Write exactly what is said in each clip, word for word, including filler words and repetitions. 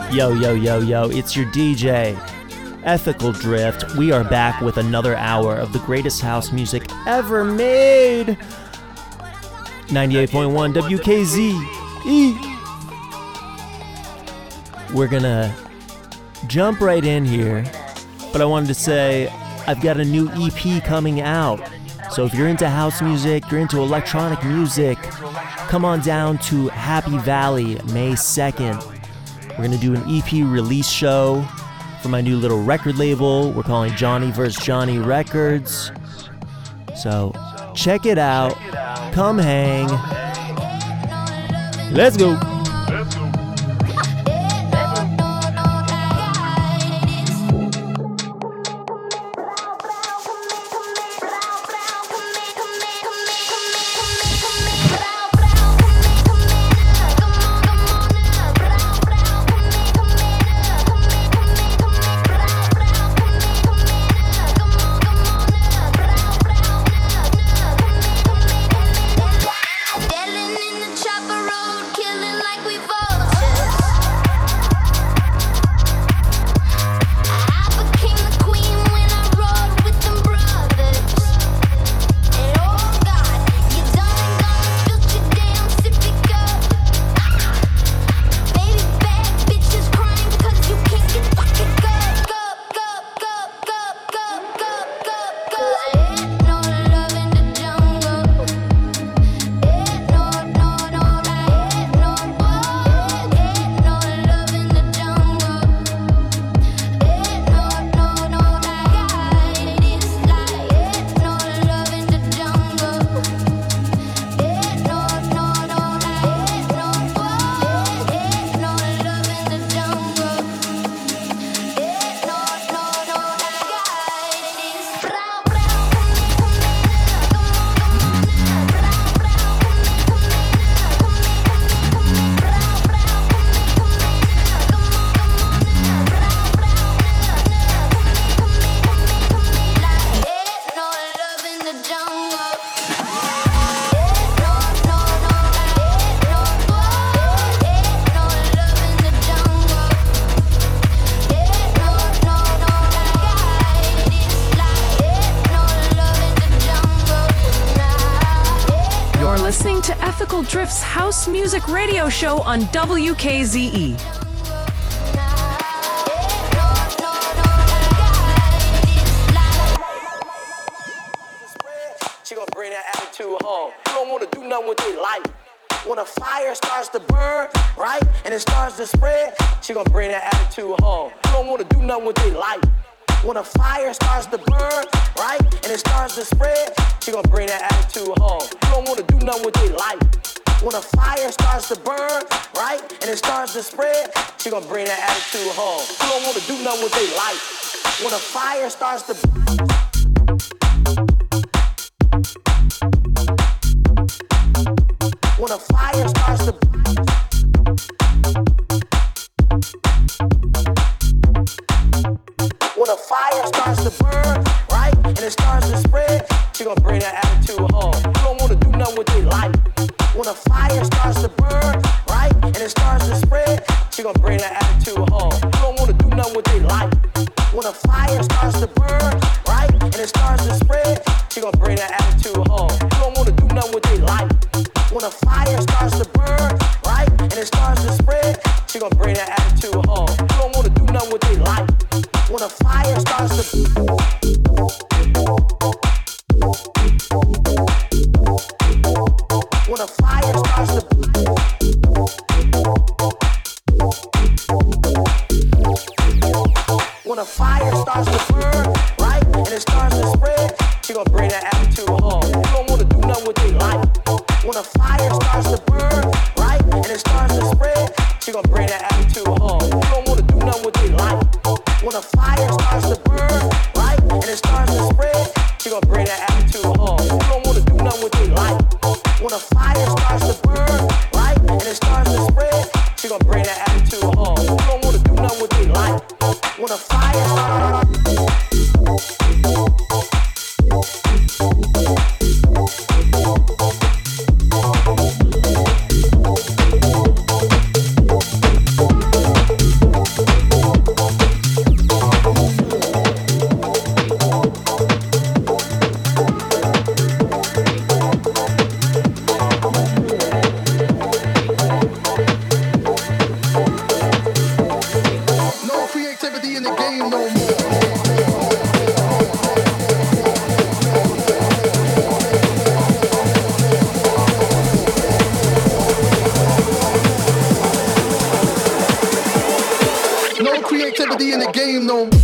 Yo, yo, yo, yo, it's your D J, Ethical Drift. We are back with another hour of the greatest house music ever made. ninety-eight point one W K Z E. We're gonna jump right in here, but I wanted to say I've got a new E P coming out. So if you're into house music, you're into electronic music, come on down to Happy Valley May second. We're going to do an E P release show for my new little record label. We're calling Johnny versus. Johnny Records. So check it out. Come hang. Let's go. Drift's House Music Radio Show on W K Z E. She gonna bring that attitude home. You don't wanna do nothing with their life. When a fire starts to burn, right, and it starts to spread, she gonna bring that attitude home. You don't wanna do nothing with their life. When a fire starts to burn, right, and it starts to spread, she gonna bring that attitude home. You don't wanna do nothing with their life. When a fire starts to burn, right, and it starts to spread, she gonna bring that attitude home. You don't wanna do nothing with their life. When a fire starts to When a fire starts to When a fire starts to burn, right, and it starts to spread, she gonna bring that attitude home. You don't wanna do nothing with their life. When a fire starts to burn, right, and it starts to spread, she gonna bring that attitude home. You don't wanna do nothing with their life. When a fire starts to burn, right, and it starts to spread, she gonna bring that attitude home. You don't wanna do nothing with their life. When a fire starts to burn, right, and it starts to spread, she gonna bring that attitude home. You don't wanna do nothing with their life. When a fire starts to When a fire starts to When a fire starts to burn, right, and it starts to spread, she gonna bring that attitude home. You don't wanna do nothing with their life. When a fire starts to burn, right, and it starts to spread, she gonna bring that attitude home. You don't wanna do nothing with their life. When a fire starts to burn, right, and it starts to spread, she gonna bring that attitude home. You don't wanna do nothing with their life. When a fire starts to burn, right, and it starts to spread, she gonna bring that attitude home. You don't wanna do nothing with their life. When a fire starts nobody in the game no more.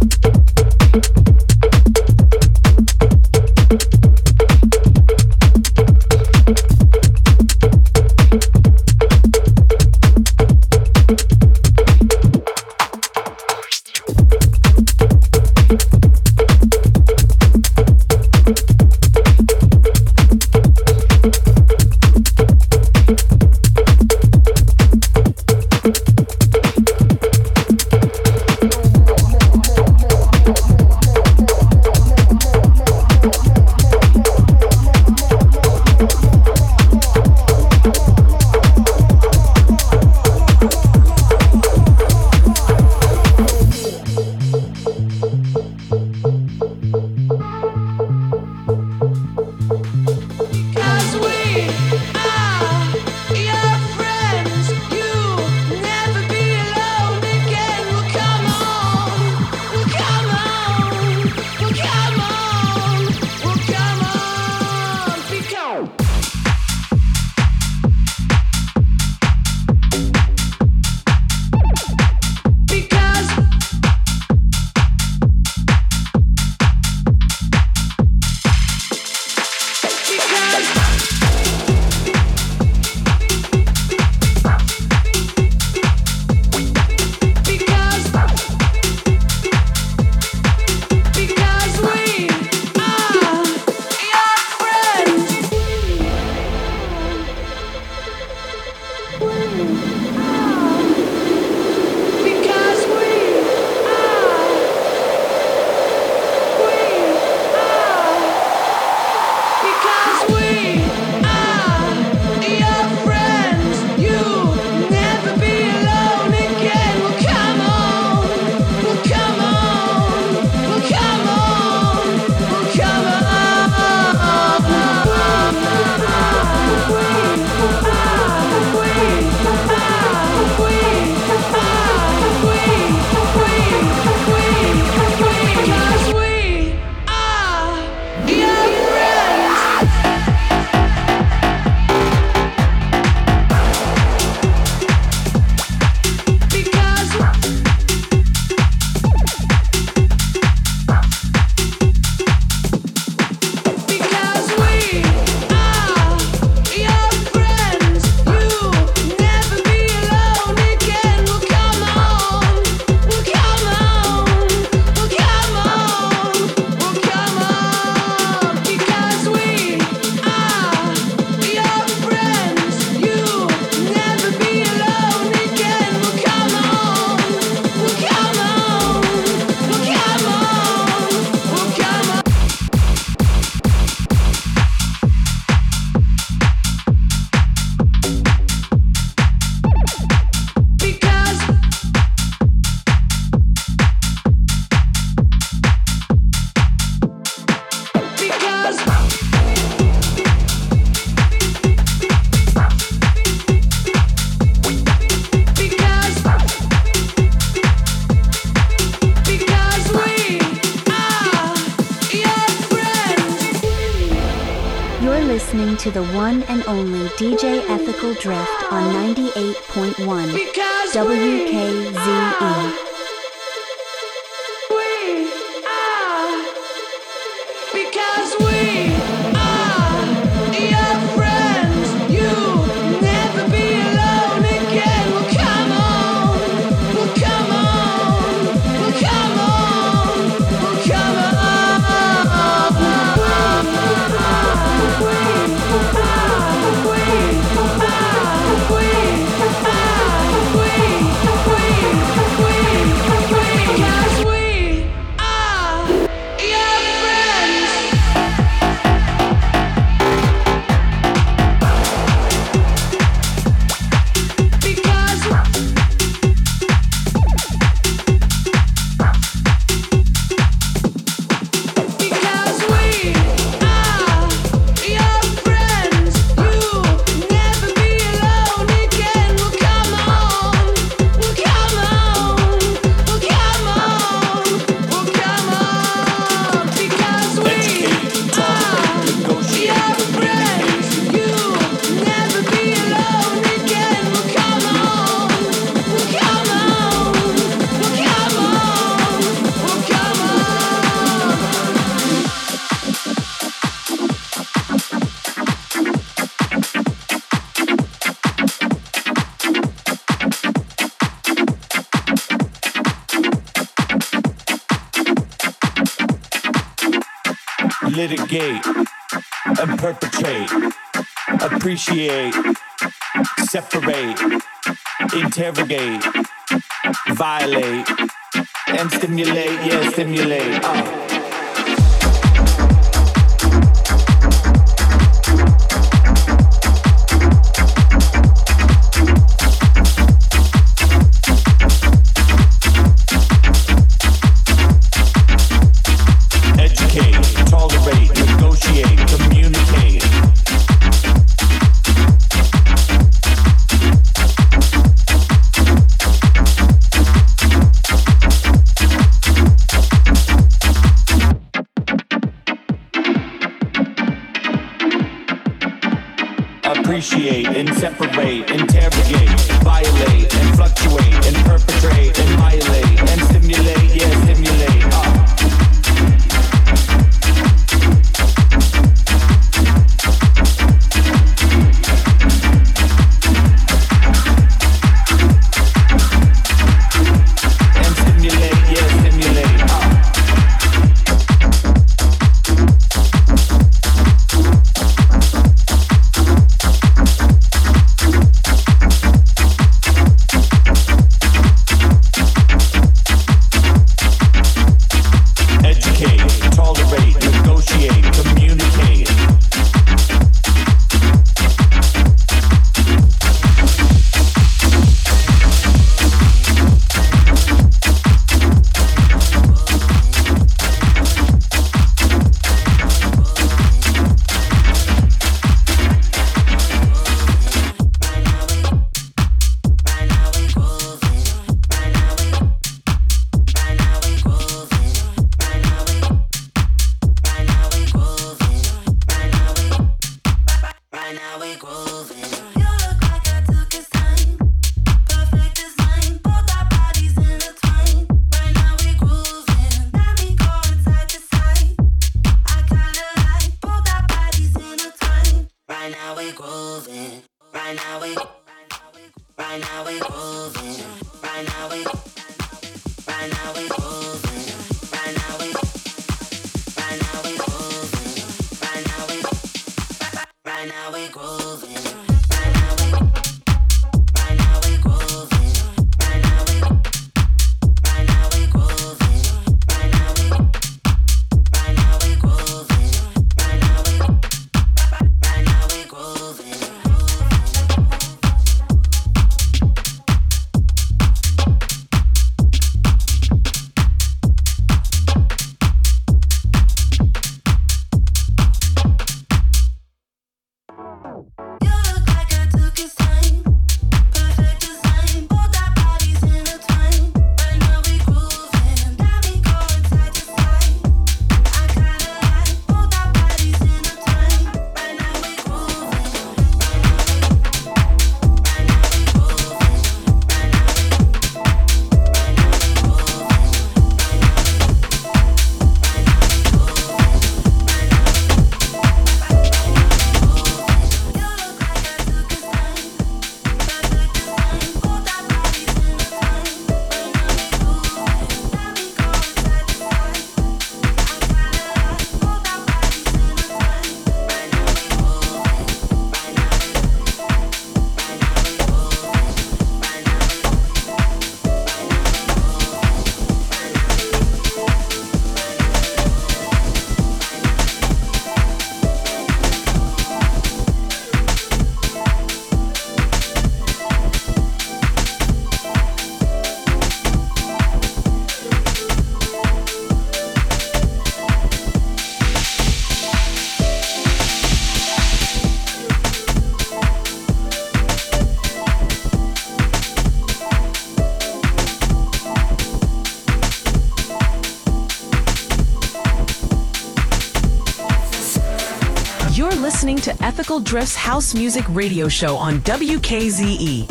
listening to the one and only D J Ethical Drift on ninety-eight point one W K Z E. Queen, litigate and perpetrate, appreciate, separate, interrogate, violate, and stimulate, yeah, stimulate. Uh. Appreciate and separate, interrogate, violate and fluctuate and perpetrate and violate and stimulate, yeah, stimulate. Uh. You're listening to Ethical Drift's House Music Radio Show on W K Z E.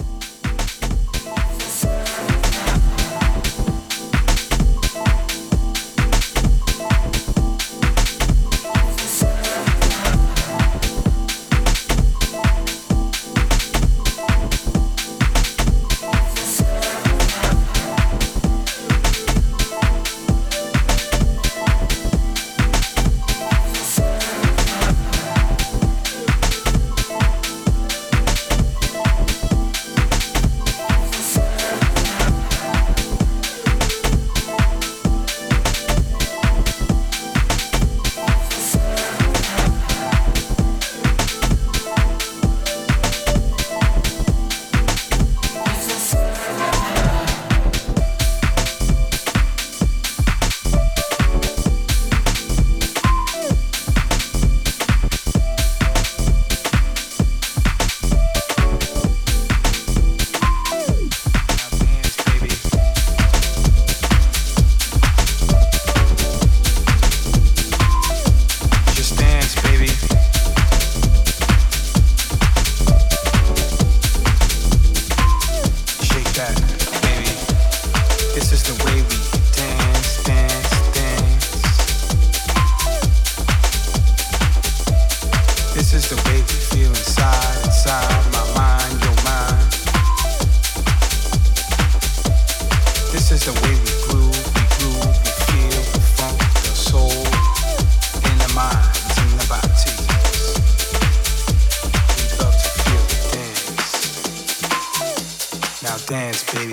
Now dance, baby.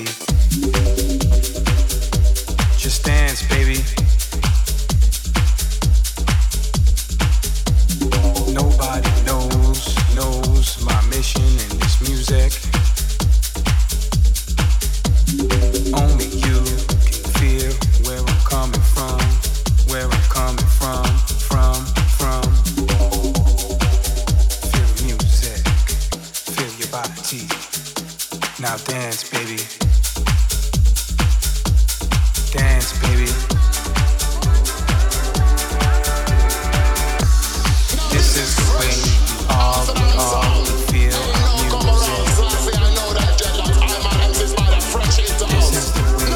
Just dance, baby. Nobody knows, knows my mission in this music. Only you can feel where I'm coming from, where I'm coming from, from, from. Feel the music, feel your body. Now dance, baby. Dance, baby. This is the way we all, we all feel our music. This is the way.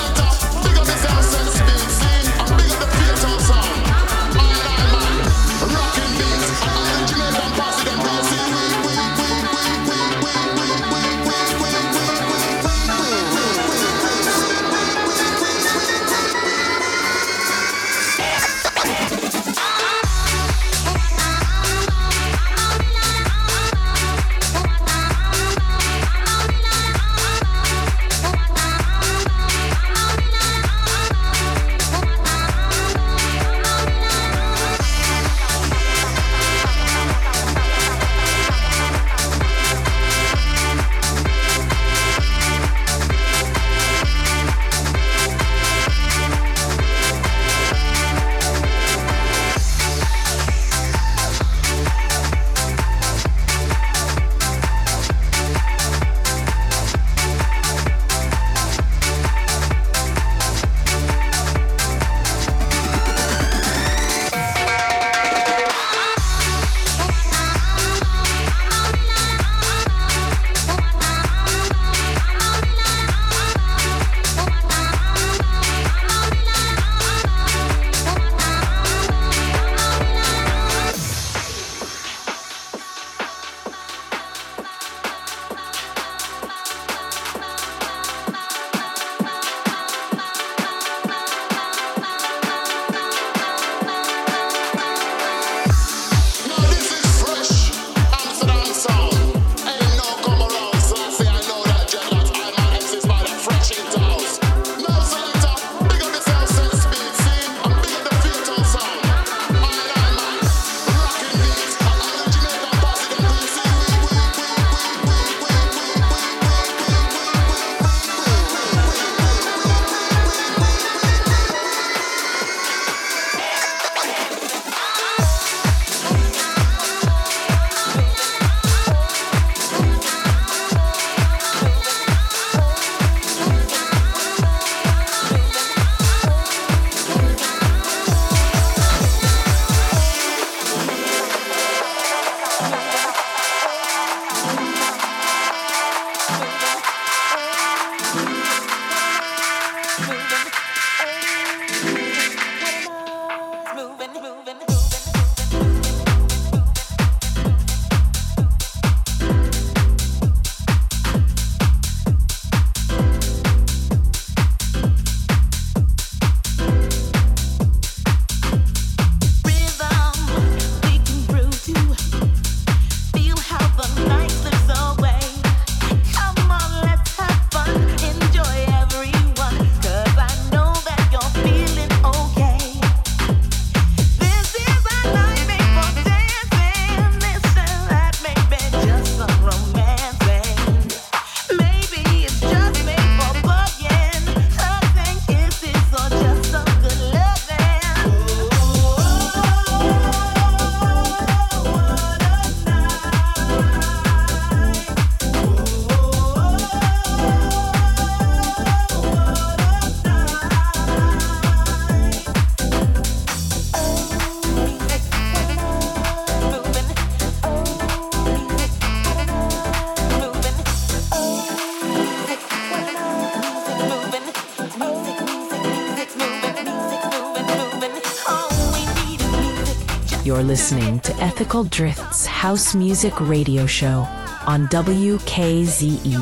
You're listening to Ethical Drift's House Music Radio Show on W K Z E.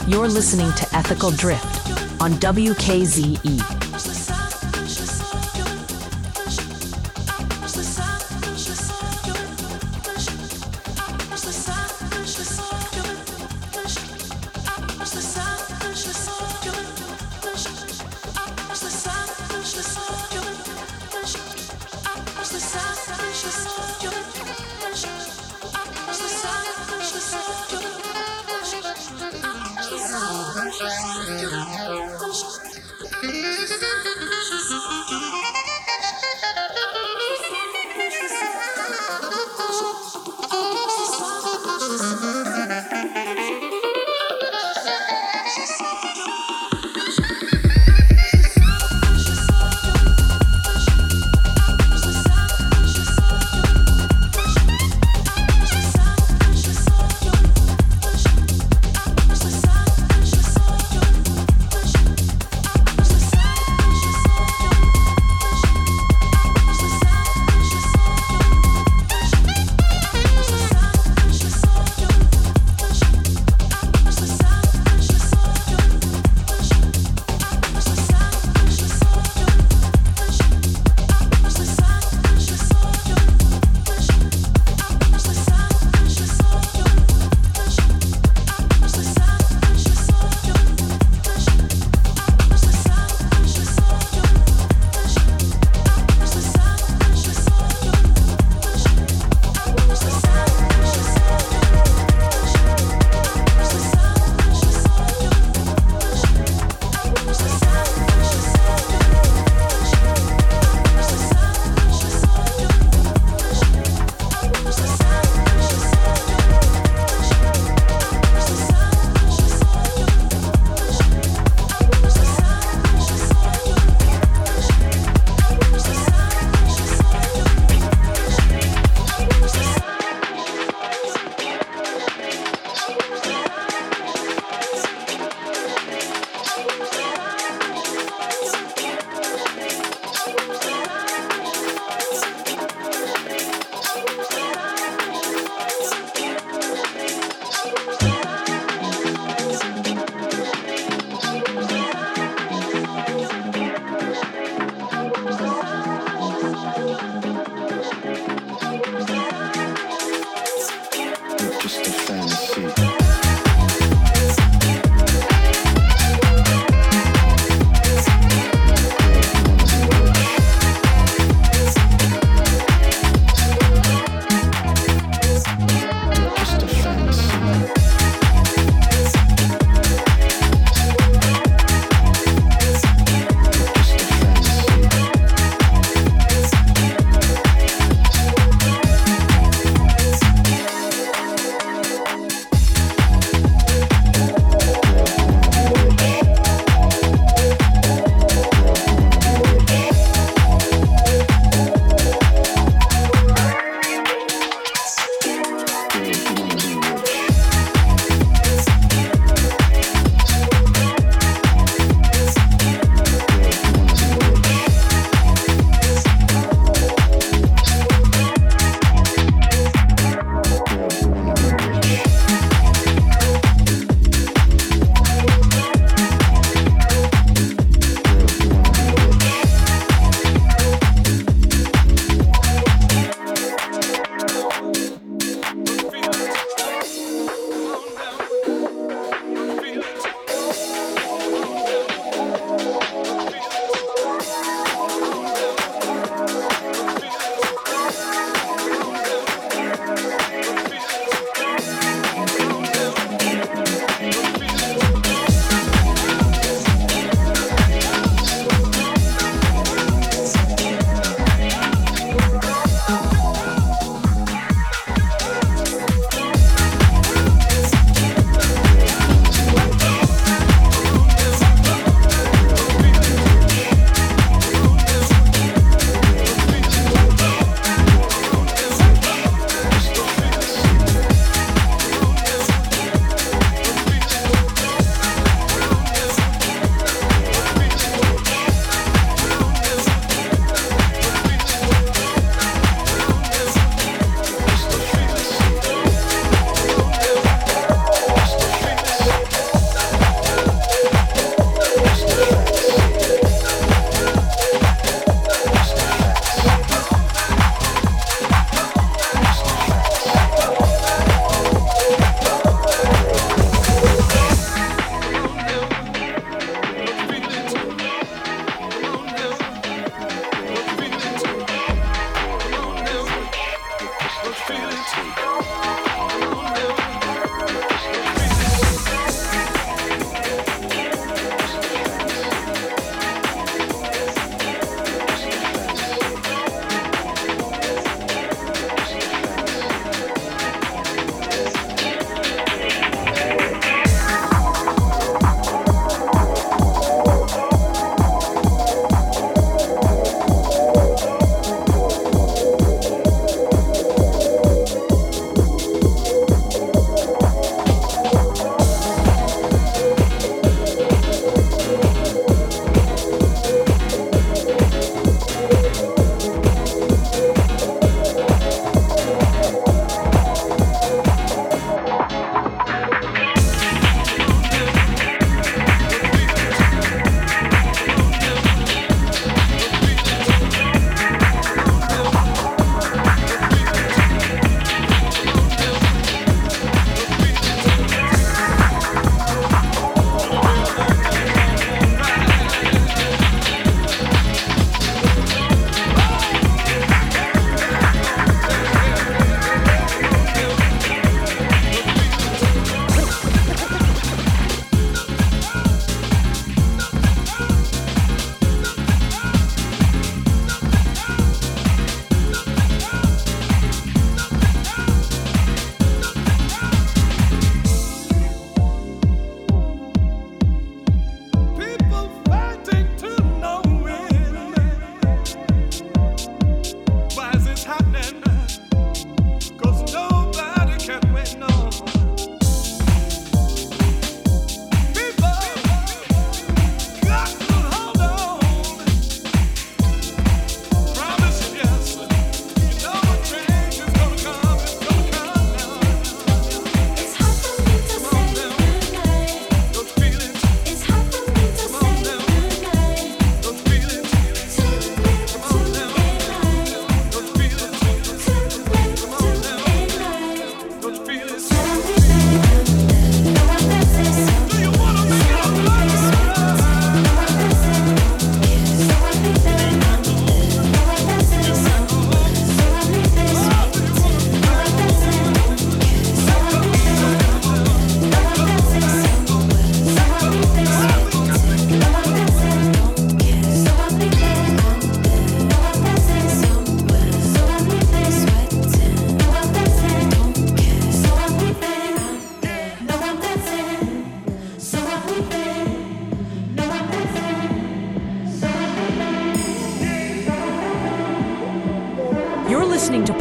You're listening to Ethical Drift on W K Z E.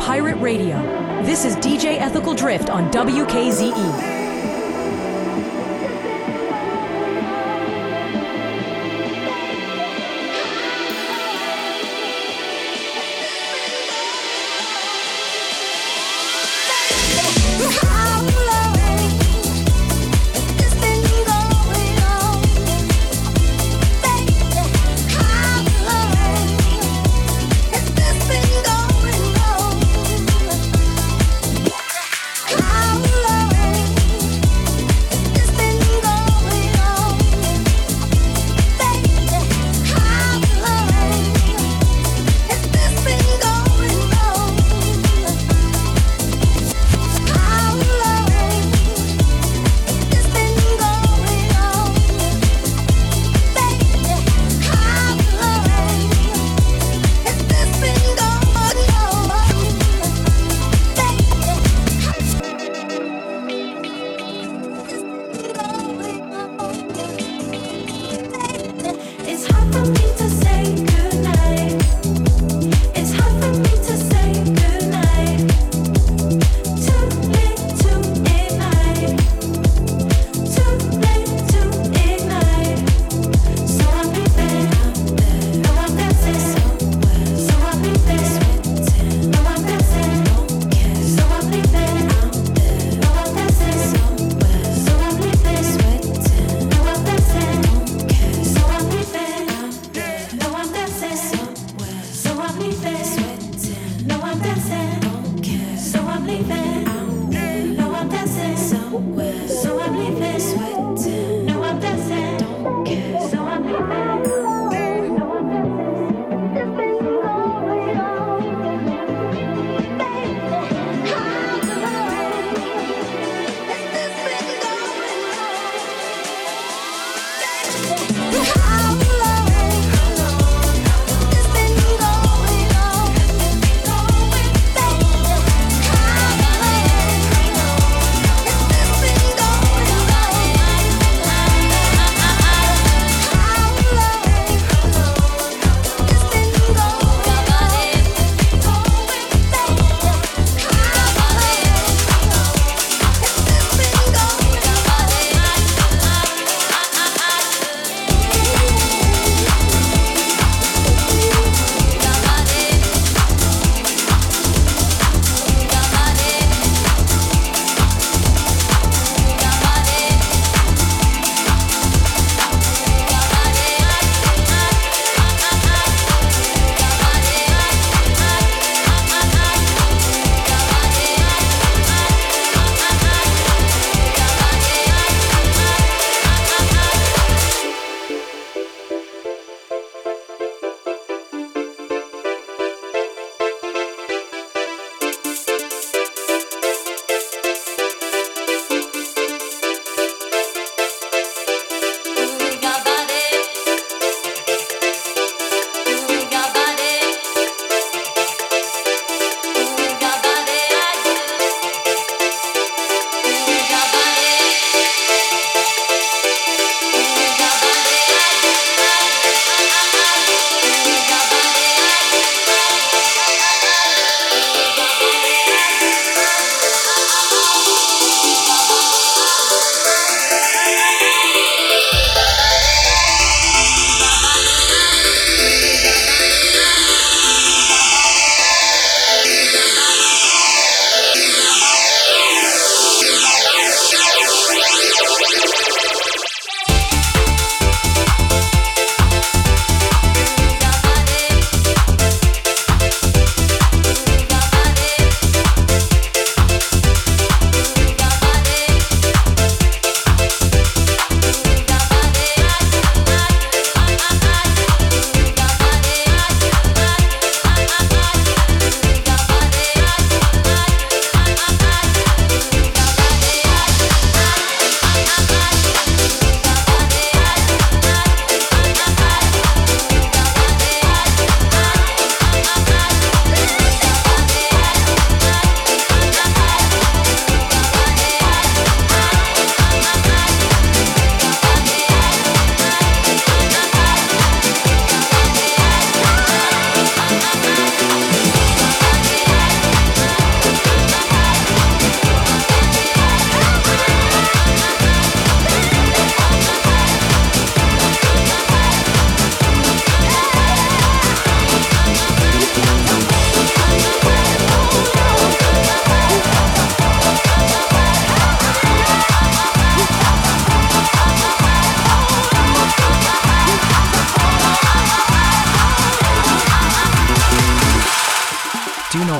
Pirate Radio. This is D J Ethical Drift on W K Z E. How long?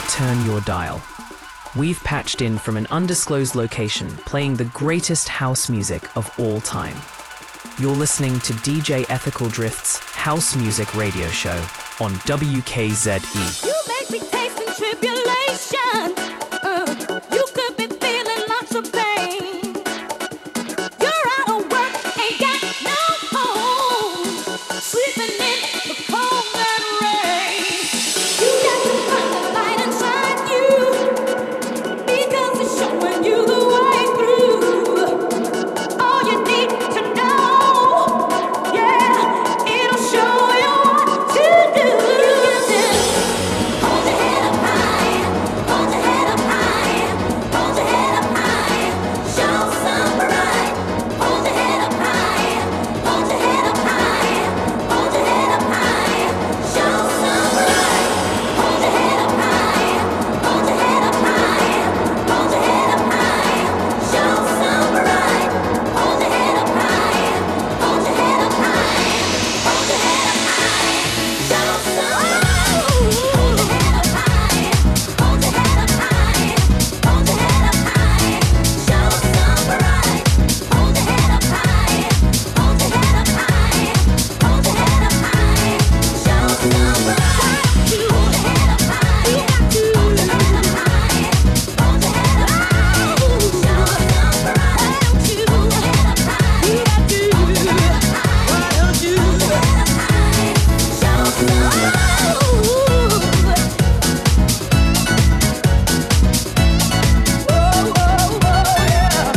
turn your dial. We've patched in from an undisclosed location, playing the greatest house music of all time. You're listening to D J Ethical Drift's House Music Radio Show on W K Z E. You make me taste in tribulation. Uh, you could be feeling lots of pain. You're out of work, ain't got no home. Sleeping in the cold and rain. You got to find the light inside you, because it's showing you the way through. All you need to know, yeah, it'll show you what to do. Hold your head up high, hold your head up high, hold your head up high, show some pride. Hold your head up high, hold your head up high, hold your head up high, show some pride. Hold your head up high, hold your head up high, hold your head up high, show some pride. Hold your head up high, hold your head up high, hold your head up high, show some pride. Hold your head up high, hold your head up high, hold your head up high, show some pride. Hold your head up high, hold your head up high, hold your head up high, show some pride. Hold your head up high, you got to hold your head up high, hold your head up high, show some pride. Hold your head up high, you got to hold your head up high, why don't you hold your head up high, show some pride. Whoa, whoa, whoa, yeah.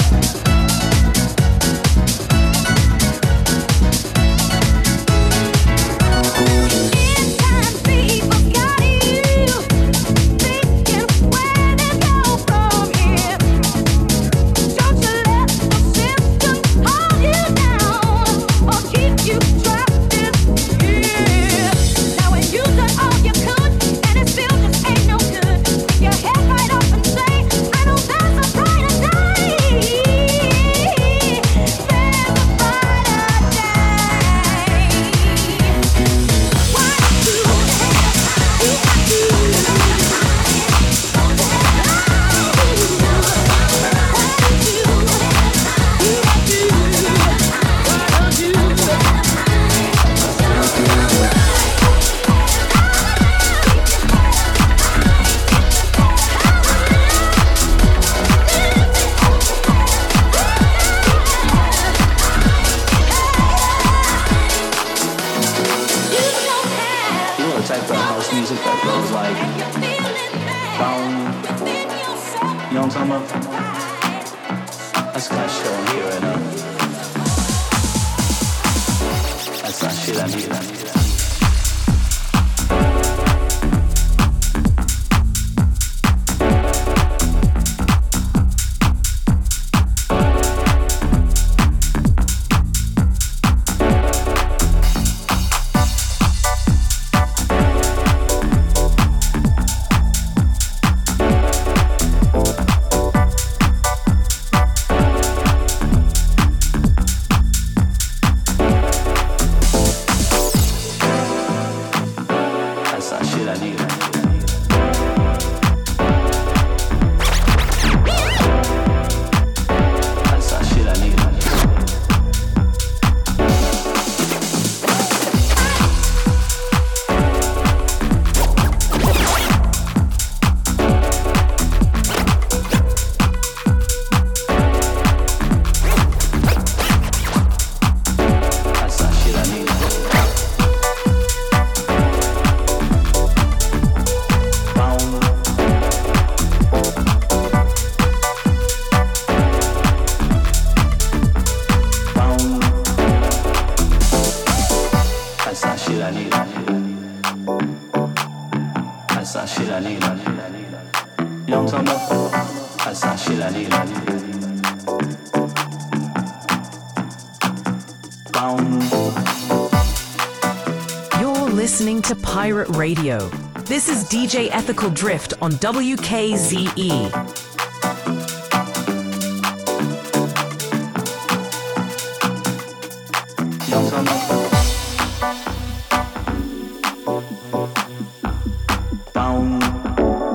In time, people got you thinking where they go from here. Don't you let the system hold you down or keep you trapped in here. Now when you done all you could and it still just ain't no good, pick your head right up and say, I know there's a brighter day. There's a brighter day. Why don't you hold your head up high? You got to hold your head up high. Hold your head up high. Why don't you hold your head up high? You got to hold your head up high. Why don't you hold your head up You know the type of house music that goes like boom, you know what I'm talking about? That's the kind of shit I'm hearing, uh. That's not shit I need, I need, I need. That's not shit I need, I need, I need. That's not shit I need, I need. That's not shit I need, I need. That's not shit I need, I need. That's not shit I need, I need, I need. You know what I'm talking about? That's not shit I need, I need. You're listening to Pirate Radio. This is D J Ethical Drift on W K Z E. Bound.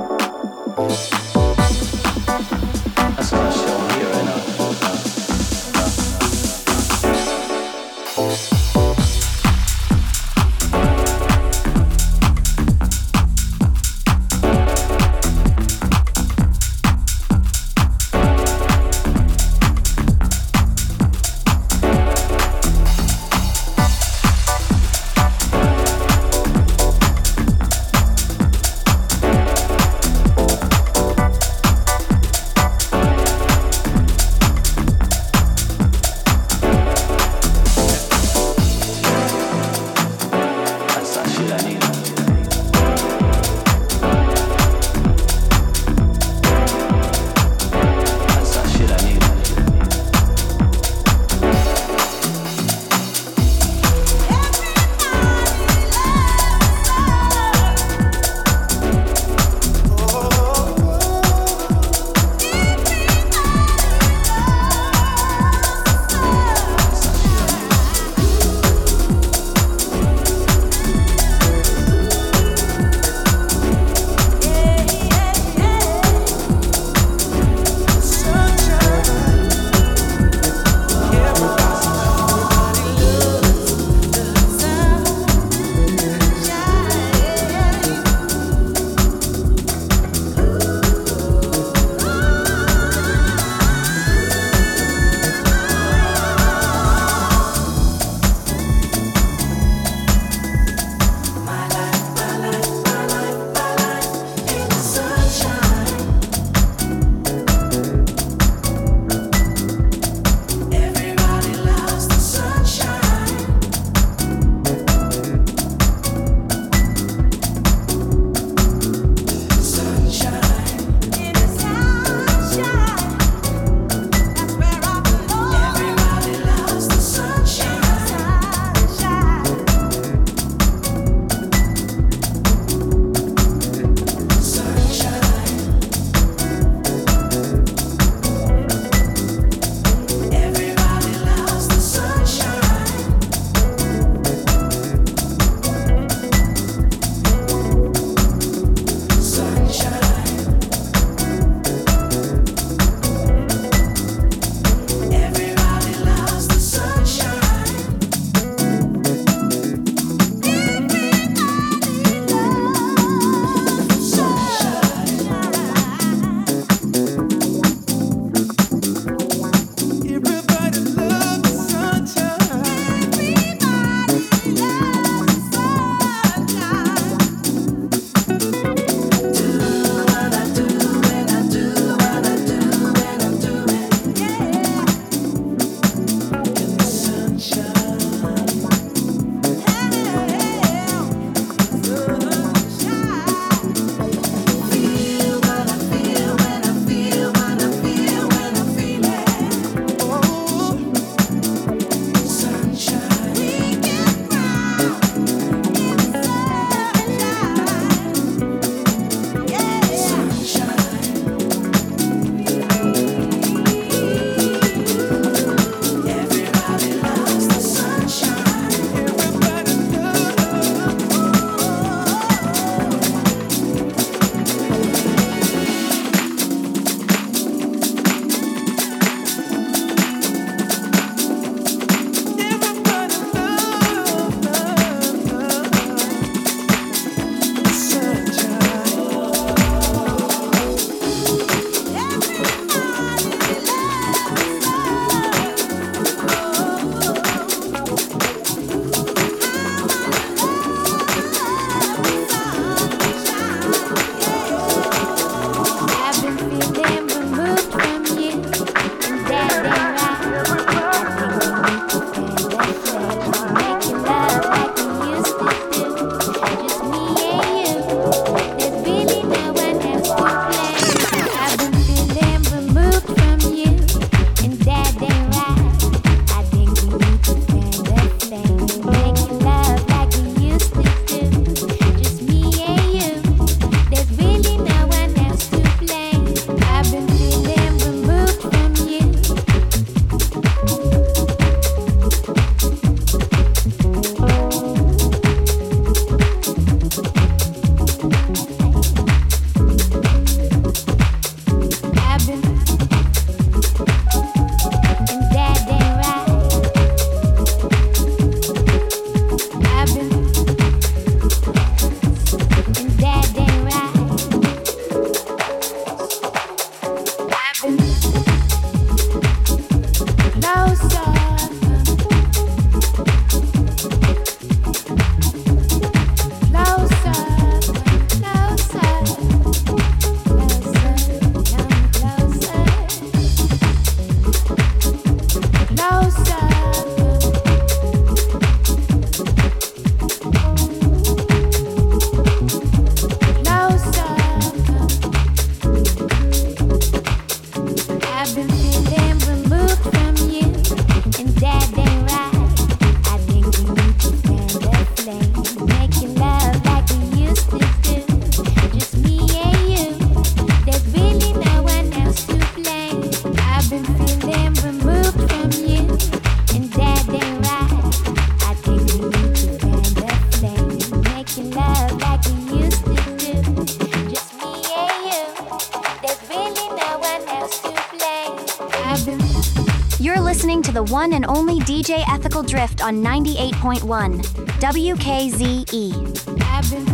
been feeling removed from you, and that ain't right. I think we need to find a flame, making love like we used to do. Just me and you. There's really no one else to blame. I've been You're listening to the one and only D J Ethical Drift on ninety-eight point one W K Z E. I've been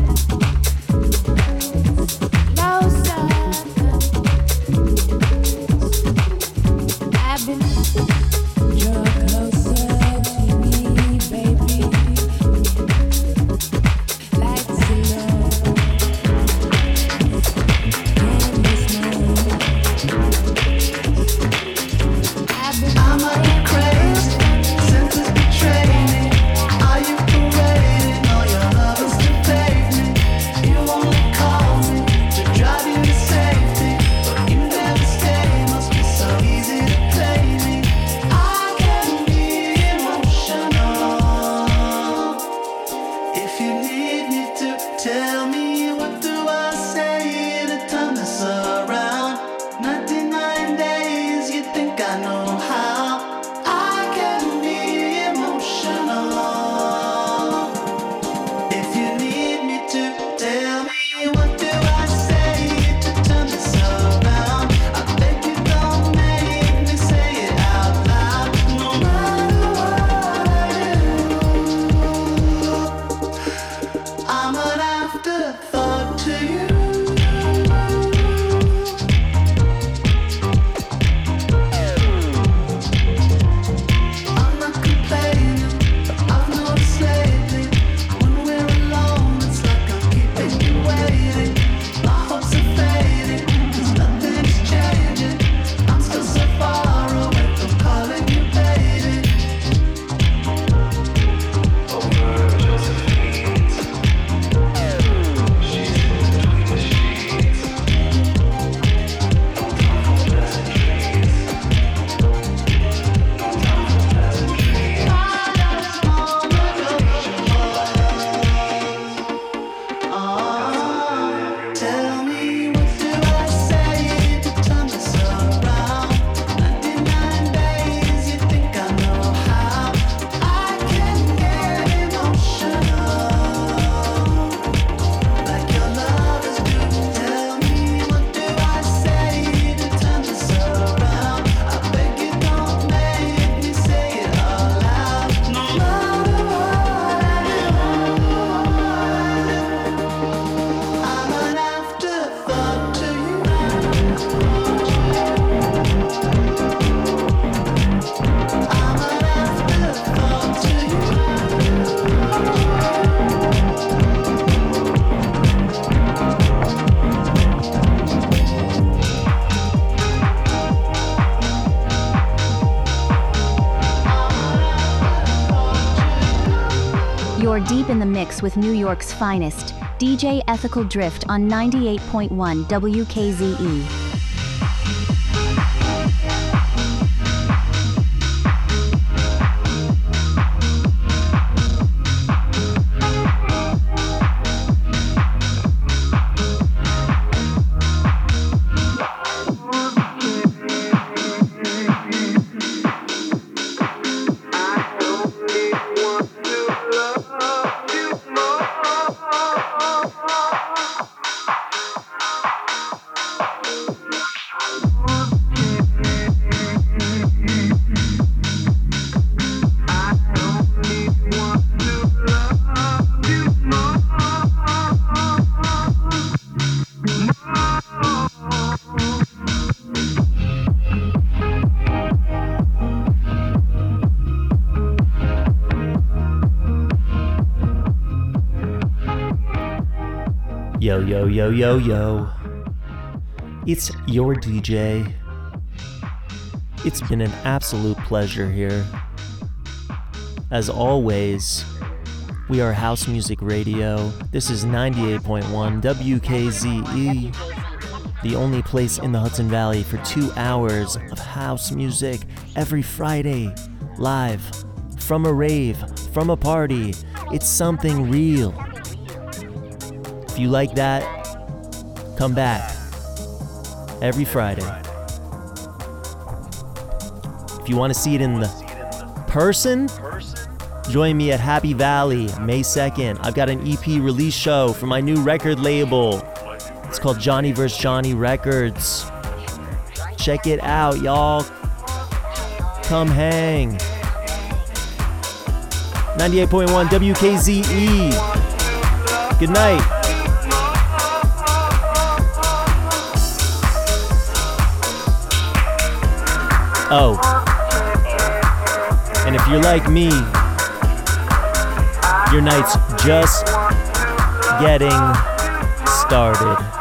closer. I've been draw closer to me, baby. Like love. I've been I'm a crazy, senses betray me. Are you parading all your lovers to pave me? You only call me to drive you to safety, but you never stay. Must be so easy to play me. I can be emotional. If you need me to tell me, what do I say to turn this around? ninety-nine days, you think I know how? I can be emotional. If you need me to tell me, what do I say to turn this around? I beg you don't make me say it out loud. No matter what I do, I'm an afterthought to you. I'm not complaining, but I've noticed lately, when we're alone, it's like I'm keeping you waiting. My hopes are fading, 'cause nothing's changing. I'm still so far away from calling you baby. Tell me, what do I say to turn this around? ninety-nine days, you think I know how? I can get emotional, like your lovers do. Tell me, what do I say to turn this around? I beg you don't make me say it all out. No matter what I do, I'm an afterthought to you. I'm an afterthought to You're deep in the mix with New York's finest, D J Ethical Drift on ninety-eight point one W K Z E. Yo, yo, yo, yo, yo. It's your D J. It's been an absolute pleasure here. As always, we are House Music Radio. This is ninety-eight point one W K Z E, the only place in the Hudson Valley for two hours of house music every Friday, live, from a rave, from a party. It's something real. If you like that, come back every Friday. If you want to see it in the person, join me at Happy Valley, May second. I've got an E P release show for my new record label. It's called Johnny versus. Johnny Records. Check it out, y'all. Come hang. ninety-eight point one W K Z E. Good night. Oh. And if you're like me, your night's just getting started.